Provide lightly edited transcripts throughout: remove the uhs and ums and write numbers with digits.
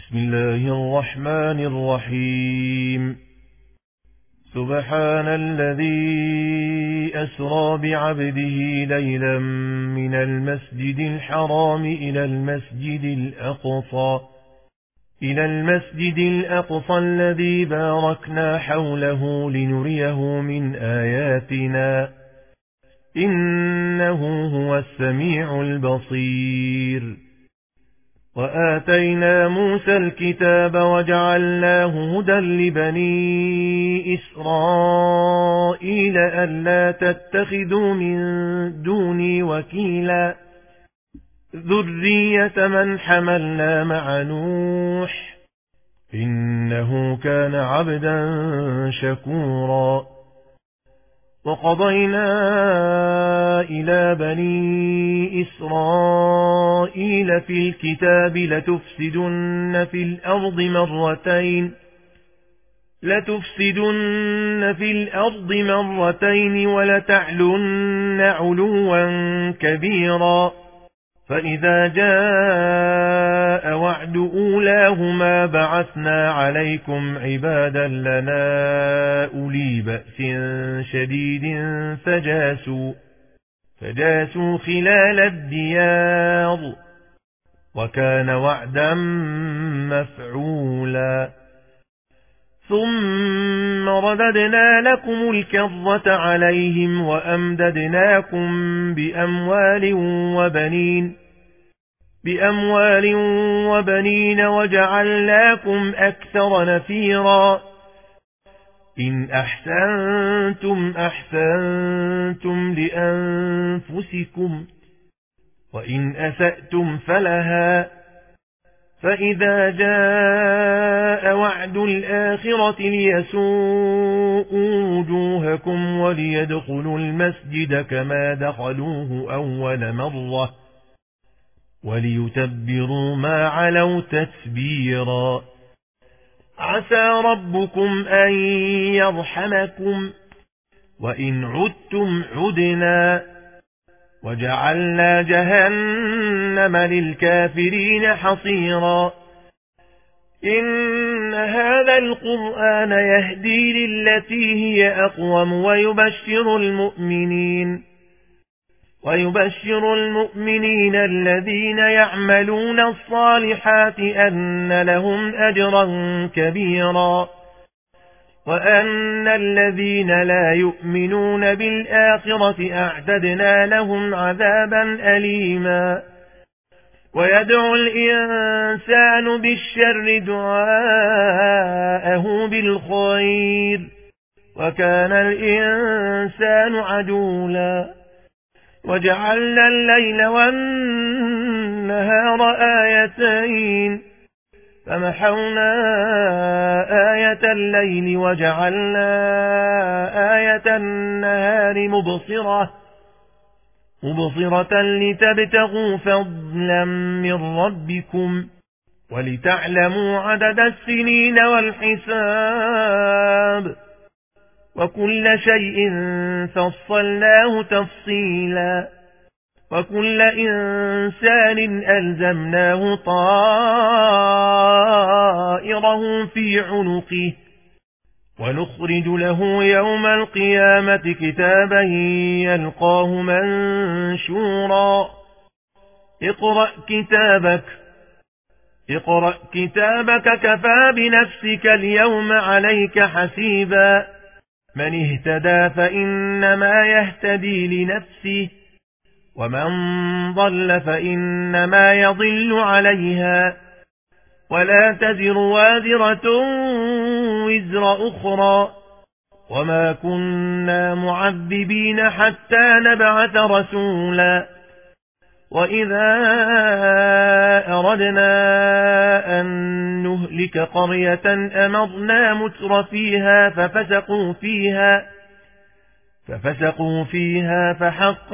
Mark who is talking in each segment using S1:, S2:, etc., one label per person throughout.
S1: بسم الله الرحمن الرحيم. سبحان الذي أسرى بعبده ليلا من المسجد الحرام إلى المسجد الأقصى الذي باركنا حوله لنريه من آياتنا إنه هو السميع البصير. وآتينا موسى الكتاب وجعلناه هدى لبني إسرائيل ألا تتخذوا من دوني وكيلا ذرية من حملنا مع نوح إنه كان عبدا شكورا. وقضينا إلى بني إسرائيل في الكتاب لتفسدن في الأرض مرتين ولتعلن علوا كبيرا. فإذا جاء وعد أولاهما بعثنا عليكم عبادا لنا أولي بأس شديد فجاسوا خلال الديار وكان وعدا مفعولا. ثم رددنا لكم الكرة عليهم وأمددناكم بأموال وبنين وجعلناكم أكثر نفيرا. إن أحسنتم لأنفسكم وإن أسأتم فلها. فإذا جاء وعد الآخرة ليسوءوا وجوهكم وليدخلوا المسجد كما دخلوه أول مرة وليتبروا ما علوا تتبيرا. عسى ربكم أن يرحمكم وإن عدتم عدنا وجعلنا جهنم للكافرين حصيرا. إن هذا القرآن يهدي للتي هي أقوم ويبشر المؤمنين الذين يعملون الصالحات أن لهم أجرا كبيرا وأن الذين لا يؤمنون بالآخرة أعتدنا لهم عذابا أليما. ويدعو الإنسان بالشر دعاءه بالخير وكان الإنسان عجولا. وجعلنا الليل والنهار آيتين فمحونا آية الليل وجعلنا آية النهار مبصرة لتبتغوا فضلا من ربكم ولتعلموا عدد السنين والحساب وكل شيء فصلناه تفصيلا. وكل إنسان ألزمناه طائره في عنقه ونخرج له يوم القيامة كتابا يلقاه منشورا. اقرأ كتابك كفى بنفسك اليوم عليك حسيبا. من اهتدى فإنما يهتدي لنفسه ومن ضل فإنما يضل عليها ولا تزر وازرة وزر أخرى وما كنا معذبين حتى نبعث رسولا. وإذا أردنا أن نهلك قرية أمرنا متر فيها ففسقوا فيها فحق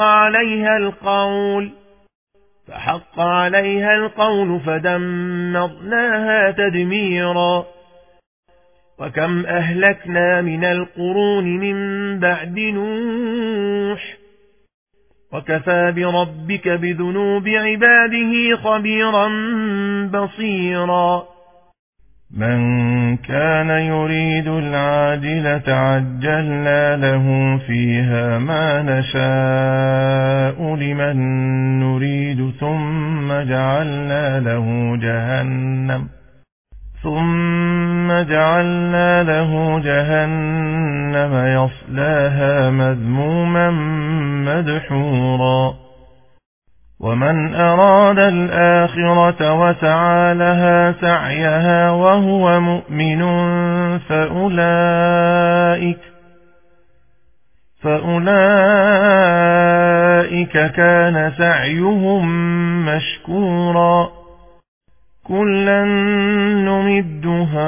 S1: عليها القول فدمرناها تدميرا. وكم أهلكنا من القرون من بعد نوح وكفى بربك بذنوب عباده خبيرا بصيرا.
S2: من كان يريد العاجلة عجلنا له فيها ما نشاء لمن نريد ثم جعلنا له جهنم يصلاها مذموما مدحورا ومن أراد الآخرة وسعى لها سعيها وهو مؤمن فأولئك كان سعيهم مشكورا كلا نمد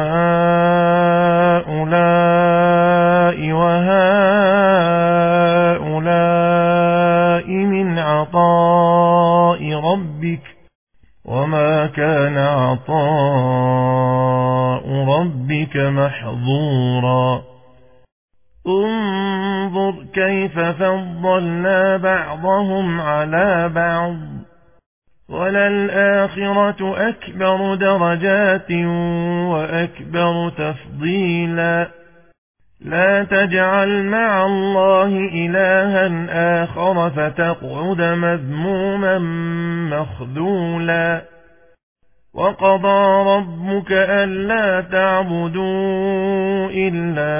S2: هؤلاء وهؤلاء من عطاء ربك وما كان عطاء ربك محظورا انظر كيف فضلنا بعضهم على بعض وللآخرة أكبر درجات وأكبر تفضيلا لا تجعل مع الله إلها آخر فتقعد مذموما مخذولا وقضى ربك ألا تعبدوا إلا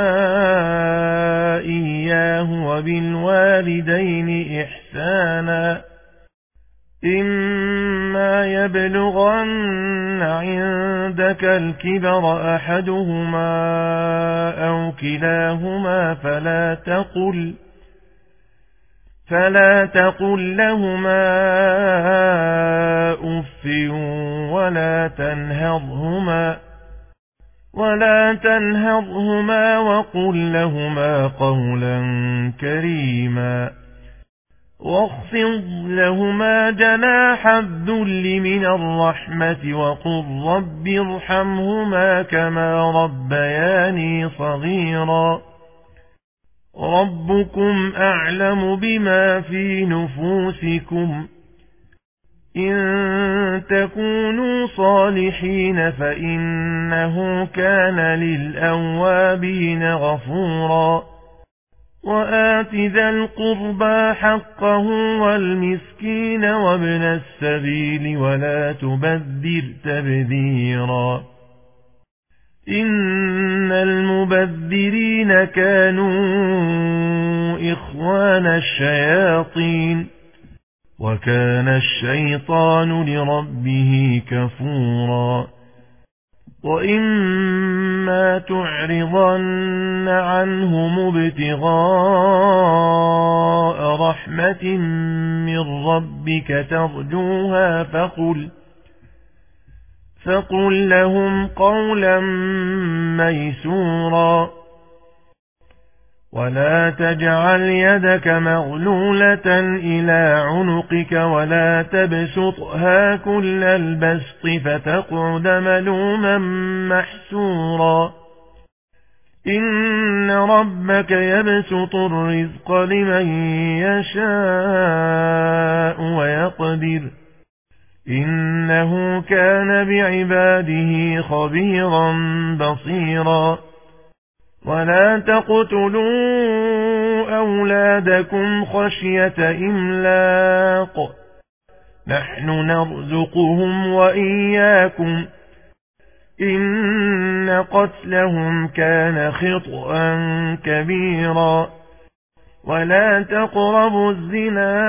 S2: إياه وبالوالدين إحسانا إما يبلغن عندك الكبر أحدهما أو كلاهما فلا تقل لهما أف ولا تنهرهما وقل لهما قولا كريما واخفض لهما جناح الذل من الرحمة وقل رب ارحمهما كما ربياني صغيرا ربكم أعلم بما في نفوسكم إن تكونوا صالحين فإنه كان للأوابين غفورا وآت ذا القربى حقه والمسكين وابن السبيل ولا تبذر تبذيرا إن المبذرين كانوا إخوان الشياطين وكان الشيطان لربه كفورا وإما تعرضن عنهم ابتغاء رحمة من ربك ترجوها فقل لهم قولا ميسورا ولا تجعل يدك مغلولة إلى عنقك ولا تبسطها كل البسط فتقعد ملوما محسورا إن ربك يبسط الرزق لمن يشاء ويقدر إنه كان بعباده خبيرا بصيرا ولا تقتلوا أولادكم خشية إملاق نحن نرزقهم وإياكم إن قتلهم كان خطأ كبيرا ولا تقربوا الزنا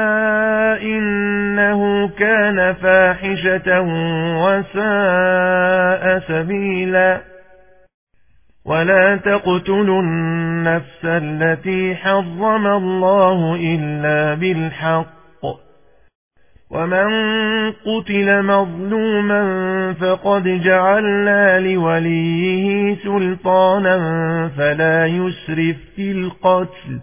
S2: إنه كان فاحشة وساء سبيلا ولا تقتلوا النفس التي حرم الله إلا بالحق ومن قتل مظلوما فقد جعلنا لوليه سلطانا فلا يسرف في القتل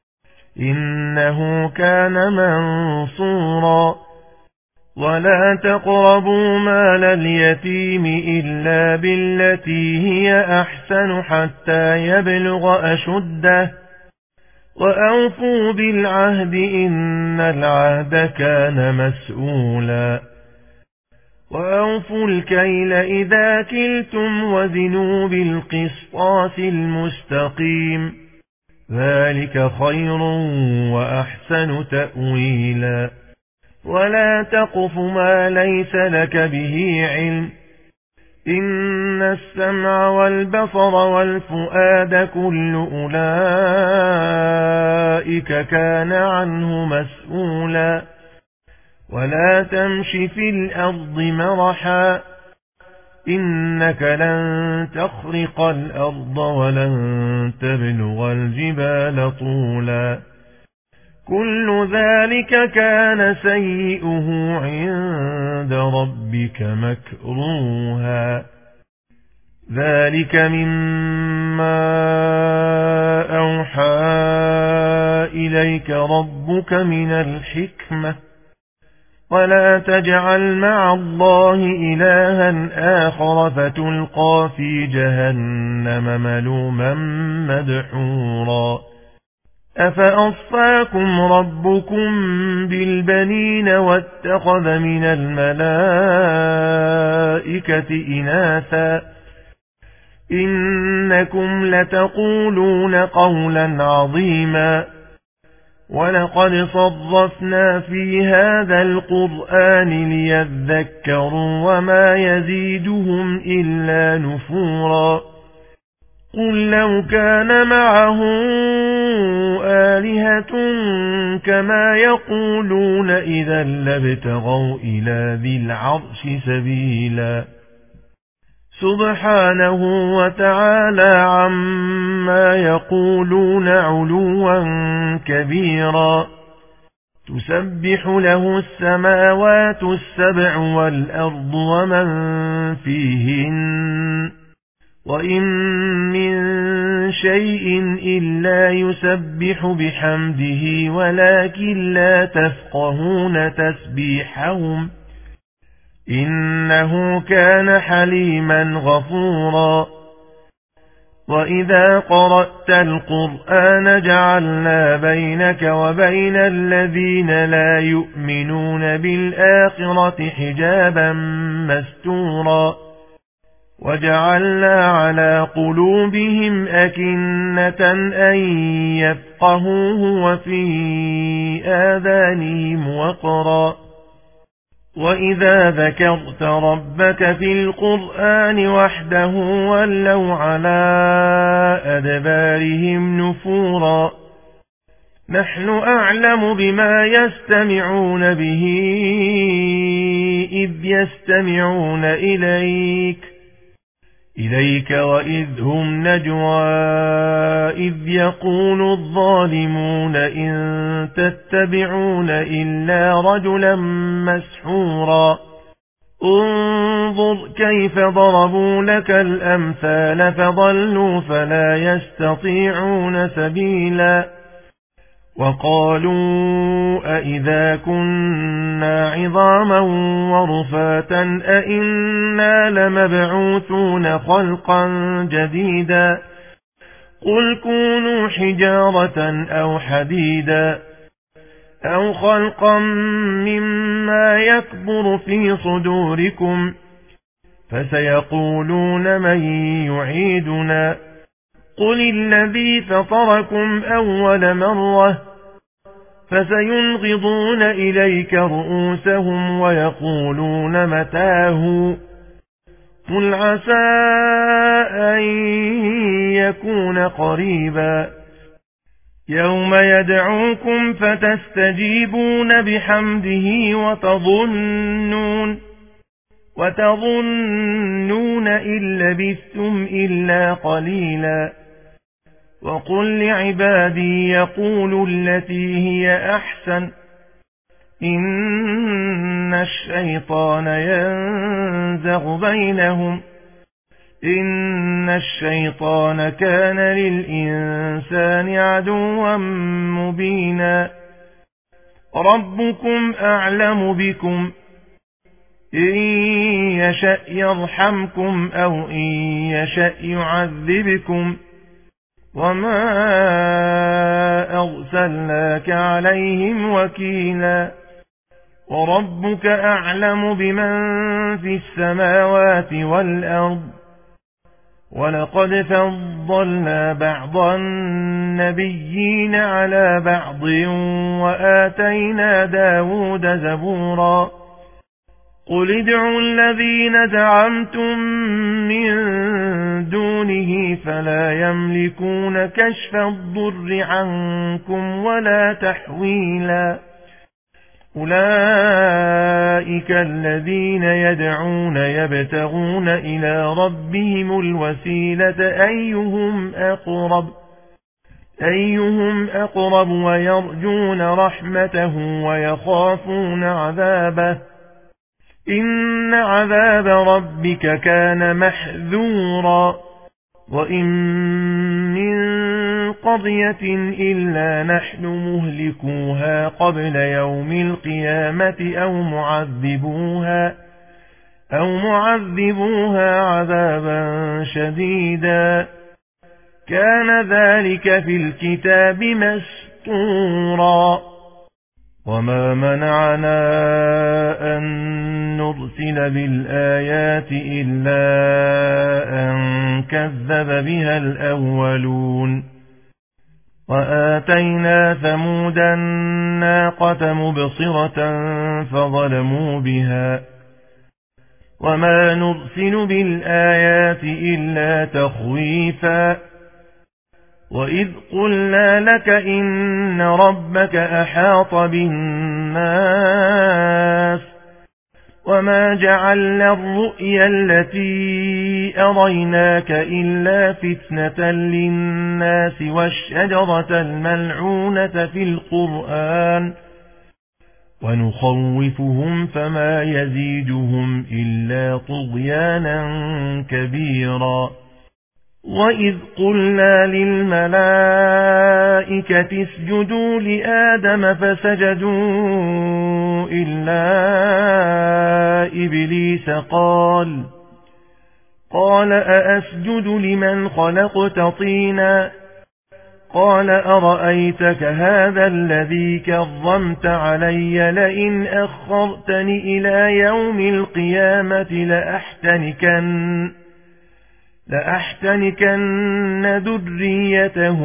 S2: إنه كان منصورا ولا تقربوا مال اليتيم إلا بالتي هي أحسن حتى يبلغ أشده وأوفوا بالعهد إن العهد كان مسؤولا وأوفوا الكيل إذا كلتم وزنوا بالقسطاس المستقيم ذلك خير وأحسن تأويلا ولا تقف ما ليس لك به علم إن السمع والبصر والفؤاد كل أولئك كان عنه مسؤولا ولا تمش في الأرض مرحا إنك لن تخرق الأرض ولن تبلغ الجبال طولا كل ذلك كان سيئه عند ربك مكروها ذلك مما أوحى إليك ربك من الحكمة ولا تجعل مع الله إلها آخر فتلقى في جهنم ملوما مدحورا أفأصفاكم ربكم بالبنين واتخذ من الملائكة إناثا إنكم لتقولون قولا عظيما ولقد صرفنا في هذا القرآن ليذكروا وما يزيدهم إلا نفورا قل لو كان معه آلهة كما يقولون إذا لابتغوا إلى ذي العرش سبيلا سبحانه وتعالى عما يقولون علوا كبيرا تسبح له السماوات السبع والأرض ومن فيهن وإن من شيء إلا يسبح بحمده ولكن لا تفقهون تسبيحهم إنه كان حليما غفورا وإذا قرأت القرآن جعلنا بينك وبين الذين لا يؤمنون بالآخرة حجابا مستورا وجعلنا على قلوبهم أكنة أن يفقهوه وفي آذانهم وقرا وإذا ذكرت ربك في القرآن وحده ولوا على أدبارهم نفورا نحن أعلم بما يستمعون به إذ يستمعون إليك وإذ هم نجوى إذ يقول الظالمون إن تتبعون إلا رجلا مسحورا انظر كيف ضربوا لك الأمثال فضلوا فلا يستطيعون سبيلا وقالوا أئذا كنا عظاما ورفاتا أئنا لمبعوثون خلقا جديدا قل كونوا حجارة أو حديدا أو خلقا مما يكبر في صدوركم فسيقولون من يعيدنا قل الذي فطركم أول مرة فسينغضون إليك رؤوسهم ويقولون متاه قل عسى أن يكون قريبا يوم يدعوكم فتستجيبون بحمده وتظنون إن لبثتم إلا قليلا وقل لعبادي يقولوا التي هي أحسن إن الشيطان ينزغ بينهم إن الشيطان كان للإنسان عدوا مبينا ربكم أعلم بكم إن يشأ يرحمكم أو إن يشأ يعذبكم وما أرسلناك عليهم وكيلا وربك أعلم بمن في السماوات والأرض ولقد فضلنا بعض النبيين على بعض وآتينا داود زبورا قل ادعوا الذين زعمتم من دونه فلا يملكون كشف الضر عنكم ولا تحويلا أولئك الذين يدعون يبتغون إلى ربهم الوسيلة أيهم أقرب ويرجون رحمته ويخافون عذابه إن عذاب ربك كان محذورا وإن من قرية إلا نحن مهلكوها قبل يوم القيامة أو معذبوها عذابا شديدا كان ذلك في الكتاب مسطورا وما منعنا أن نرسل بالآيات إلا أن كذب بها الأولون وآتينا ثمود الناقة مبصرة فظلموا بها وما نرسل بالآيات إلا تخويفا وإذ قلنا لك إن ربك أحاط بالناس وما جعلنا الرؤيا التي أريناك إلا فتنة للناس والشجرة الملعونة في القرآن ونخوفهم فما يزيدهم إلا طغيانا كبيرا وإذ قلنا للملائكة اسجدوا لآدم فسجدوا إلا إبليس قال أأسجد لمن خلقت طينا قال أرأيتك هذا الذي كرمت علي لئن أخرتني إلى يوم القيامة لأحتنكن ذريته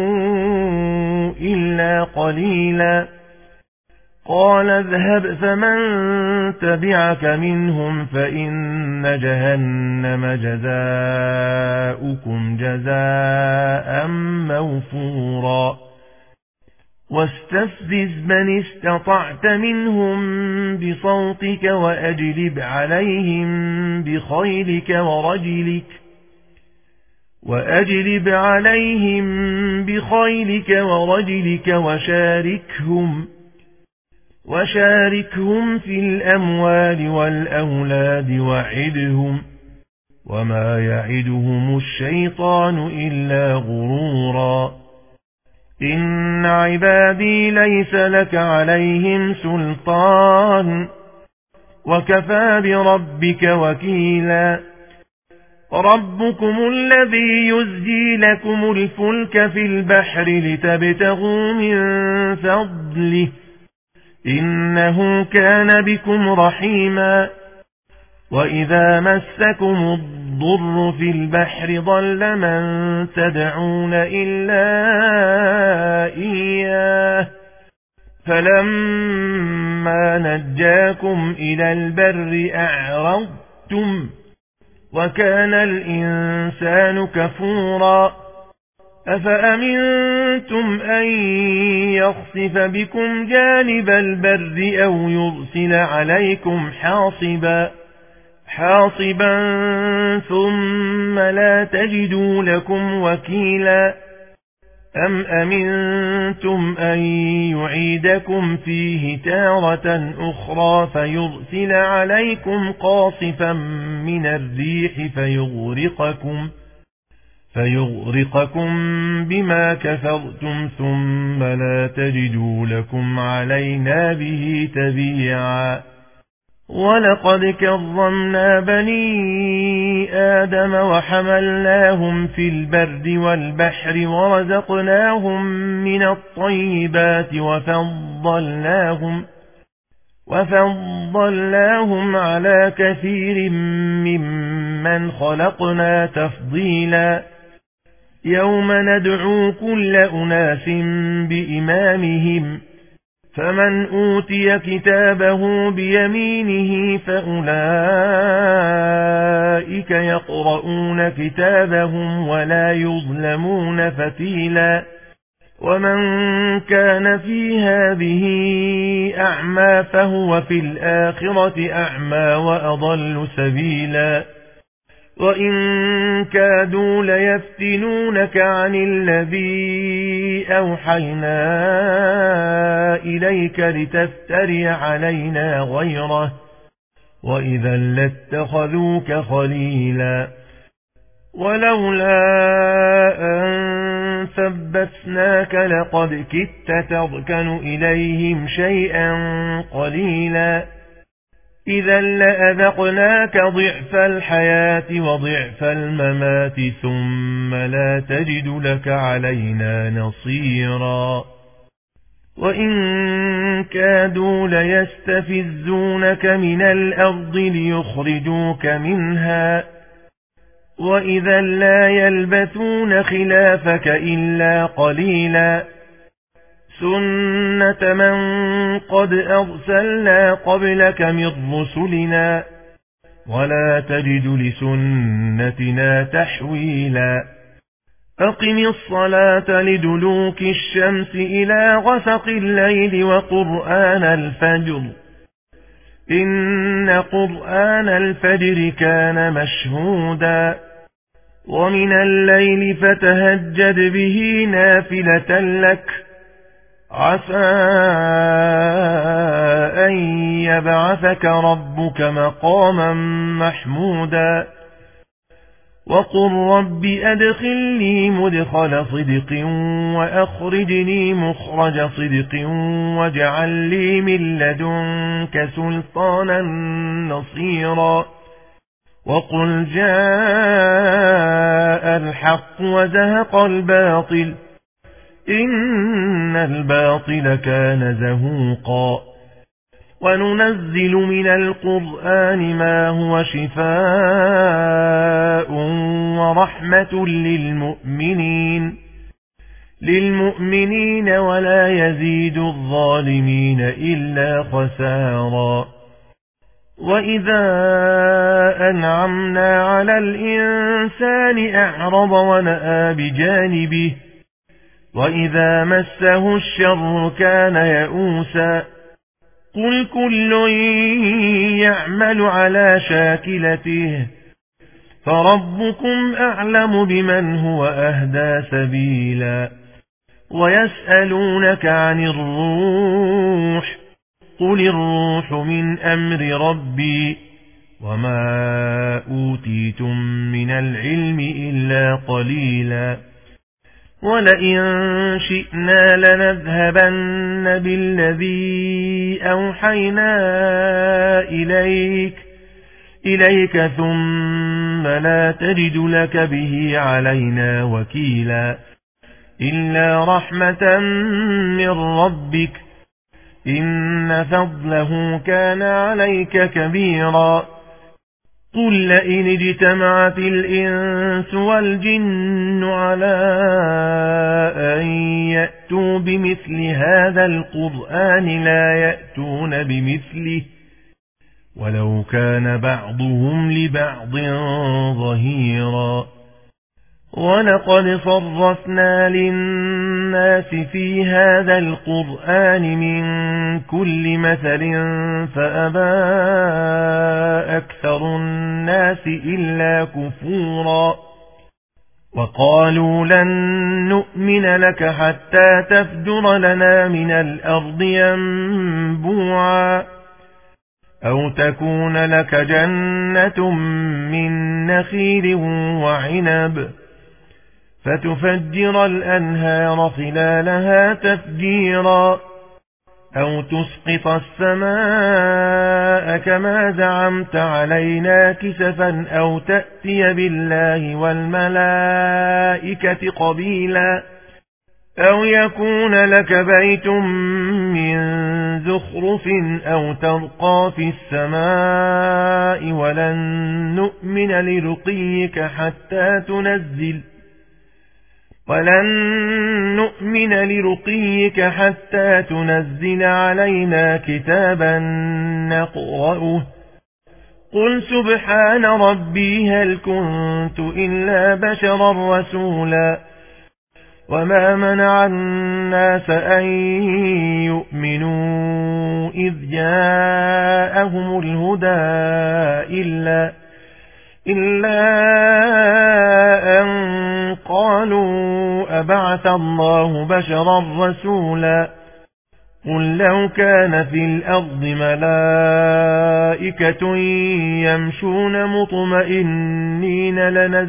S2: إلا قليلا قال اذهب فمن تبعك منهم فإن جهنم جزاؤكم جزاء موفورا واستفزز من استطعت منهم بصوتك وأجلب عليهم بخيلك ورجلك وشاركهم في الأموال والأولاد وعدهم وما يعدهم الشيطان إلا غرورا إن عبادي ليس لك عليهم سلطان وكفى بربك وكيلا ربكم الذي يزجي لكم الفلك في البحر لتبتغوا من فضله إنه كان بكم رحيما وإذا مسكم الضر في البحر ضل من تدعون إلا إياه فلما نجاكم إلى البر أعرضتم وكان الإنسان كفورا أفأمنتم أن يخسف بكم جانب البر أو يرسل عليكم حاصبا ثم لا تجدوا لكم وكيلا أم أمنتم أن يعيدكم فيه تارة أخرى فيرسل عليكم قاصفا من الريح فيغرقكم بما كفرتم ثم لا تجدوا لكم علينا به تبيعا ولقد كرمنا بني آدم وحملناهم في البر والبحر ورزقناهم من الطيبات وفضلناهم على كثير ممن خلقنا تفضيلا يوم ندعو كل أناس بإمامهم فمن أوتي كتابه بيمينه فأولئك يقرؤون كتابهم ولا يظلمون فتيلا ومن كان في هذه أعمى فهو في الآخرة أعمى وأضل سبيلا وإن كادوا ليفتنونك عن الذي أوحينا إليك لتفتري علينا غيره وإذا لاتخذوك خليلا ولولا أن ثبتناك لقد كدت تركن إليهم شيئا قليلا إذا لأذقناك ضعف الحياة وضعف الممات ثم لا تجد لك علينا نصيرا وإن كادوا ليستفزونك من الأرض ليخرجوك منها وإذا لا يلبثون خلافك إلا قليلا سنة من قد أرسلنا قبلك من رسلنا ولا تجد لسنتنا تحويلا أقم الصلاة لدلوك الشمس إلى غسق الليل وقرآن الفجر إن قرآن الفجر كان مشهودا ومن الليل فتهجد به نافلة لك عسى أن يبعثك ربك مقاما محمودا وقل رب أدخلني مدخل صدق وأخرجني مخرج صدق واجعل لي من لدنك سلطانا نصيرا وقل جاء الحق وزهق الباطل إن الباطل كان زهوقا وننزل من القرآن ما هو شفاء ورحمة للمؤمنين ولا يزيد الظالمين إلا خسارا وإذا أنعمنا على الإنسان أعرض ونأى بجانبه وإذا مسه الشر كان يئوسا قل كل يعمل على شاكلته فربكم أعلم بمن هو أهدى سبيلا ويسألونك عن الروح قل الروح من أمر ربي وما أوتيتم من العلم إلا قليلا ولئن شئنا لنذهبن بالذي أوحينا إليك ثم لا تجد لك به علينا وكيلا إلا رحمة من ربك إن فضله كان عليك كبيرا قل لئن اجتمعت الإنس والجن على أن يأتوا بمثل هذا القرآن لا يأتون بمثله ولو كان بعضهم لبعض ظهيرا ولقد صرفنا للناس في هذا القرآن من كل مثل فأبى أكثر الناس إلا كفورا وقالوا لن نؤمن لك حتى تفجر لنا من الأرض ينبوعا أو تكون لك جنة من نخيل وعنب فتفجر الأنهار خلالها تفجيرا أو تسقط السماء كما زعمت علينا كسفا أو تأتي بالله والملائكة قبيلا أو يكون لك بيت من زخرف أو ترقى في السماء ولن نؤمن لرقيك حتى تنزل علينا كتابا نقرأه قل سبحان ربي هل كنت إلا بشرا رسولا وما منع الناس أن يؤمنوا إذ جاءهم الهدى إلا أن قالوا أبعث الله بشرا رسولا قل لو كان في الأرض ملائكة يمشون مطمئنين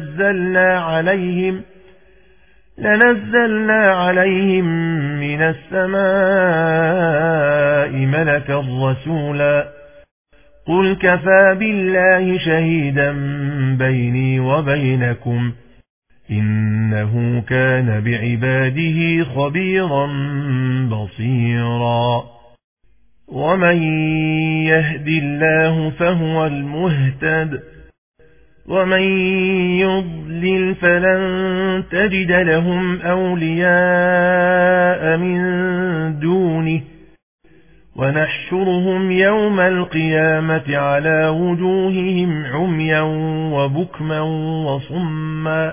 S2: لنزلنا عليهم من السماء ملكا رسولا قل كفى بالله شهيدا بيني وبينكم إنه كان بعباده خبيرا بصيرا ومن يهد الله فهو المهتد ومن يضلل فلن تجد لهم أولياء من دونه ونحشرهم يوم القيامة على وجوههم عميا وبكما وصما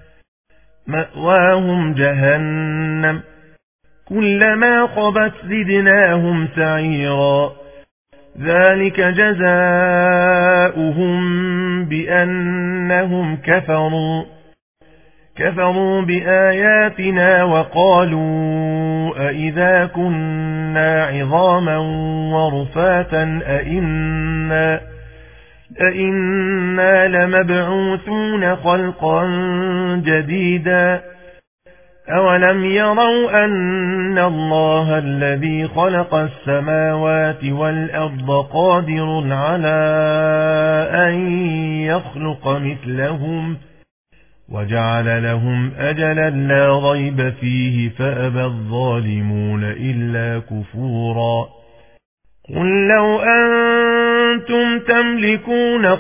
S2: مأواهم جهنم كلما خبت زدناهم سعيرا ذلك جزاؤهم بأنهم كفروا بآياتنا وقالوا أئذا كنا عظاما ورفاتا أئنا لمبعوثون خلقا جديدا أولم يروا أن الله الذي خلق السماوات والأرض قادر على أن يخلق مثلهم وجعل لهم أجلا لا ريب فيه فأبى الظالمون إلا كفورا قل لو أنتم تملكون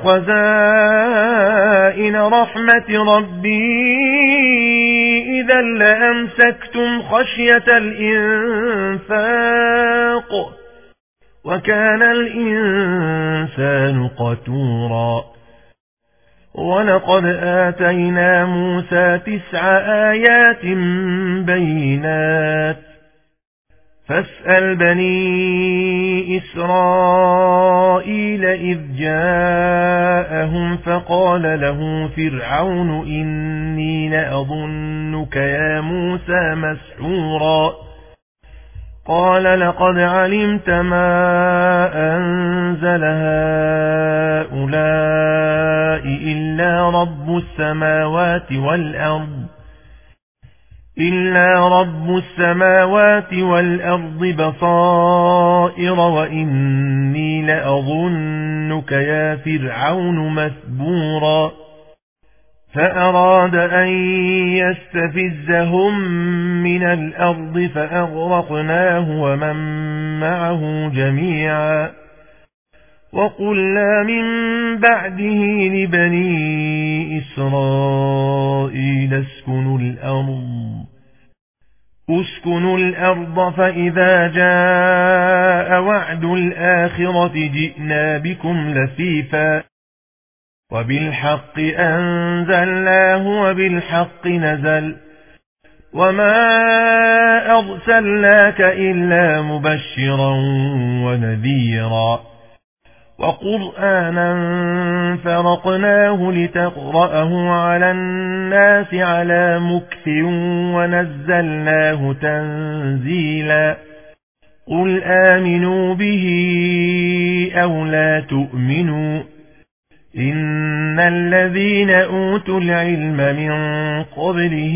S2: خزائن رحمة ربي إذا لأمسكتم خشية الإنفاق وكان الإنسان قتورا ولقد آتينا موسى 9 آيات بينات فاسأل بني إسرائيل إذ جاءهم فقال له فرعون إني لأظنك يا موسى مسحورا قال لقد علمت ما أنزل هؤلاء إلا رب السماوات والأرض بصائر وإني لأظنك يا فرعون مثبورا فأراد أن يستفزهم من الأرض فأغرقناه ومن معه جميعا وقلنا من بعده لبني إسرائيل اسكنوا الأرض فإذا جاء وعد الآخرة جئنا بكم لفيفا وبالحق أنزلناه وبالحق نزل وما أرسلناك إلا مبشرا ونذيرا وقرآنا فرقناه لتقرأه على الناس على مكث ونزلناه تنزيلا قل آمنوا به أو لا تؤمنوا إن الذين أوتوا العلم من قبله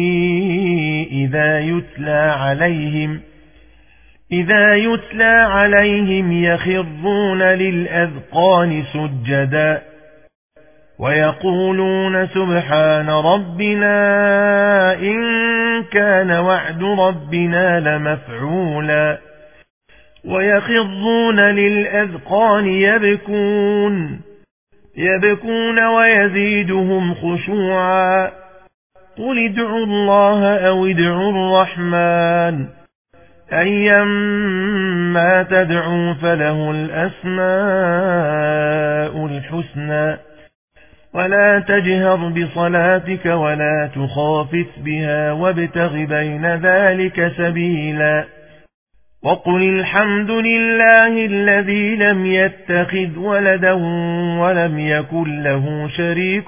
S2: إذا يتلى عليهم يخرون للأذقان سجدا ويقولون سبحان ربنا إن كان وعد ربنا لمفعولا ويخضون للأذقان يبكون ويزيدهم خشوعا قل ادعوا الله أو ادعوا الرحمن أيما تدعوا فله الأسماء الحسنى ولا تجهر بصلاتك ولا تخافت بها وابتغ بين ذلك سبيلا وقل الحمد لله الذي لم يتخذ ولدا ولم يكن له شريك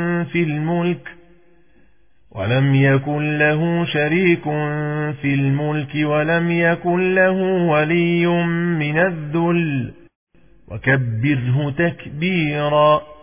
S2: في الملك ولم يكن له ولي من الذل وكبره تكبيرا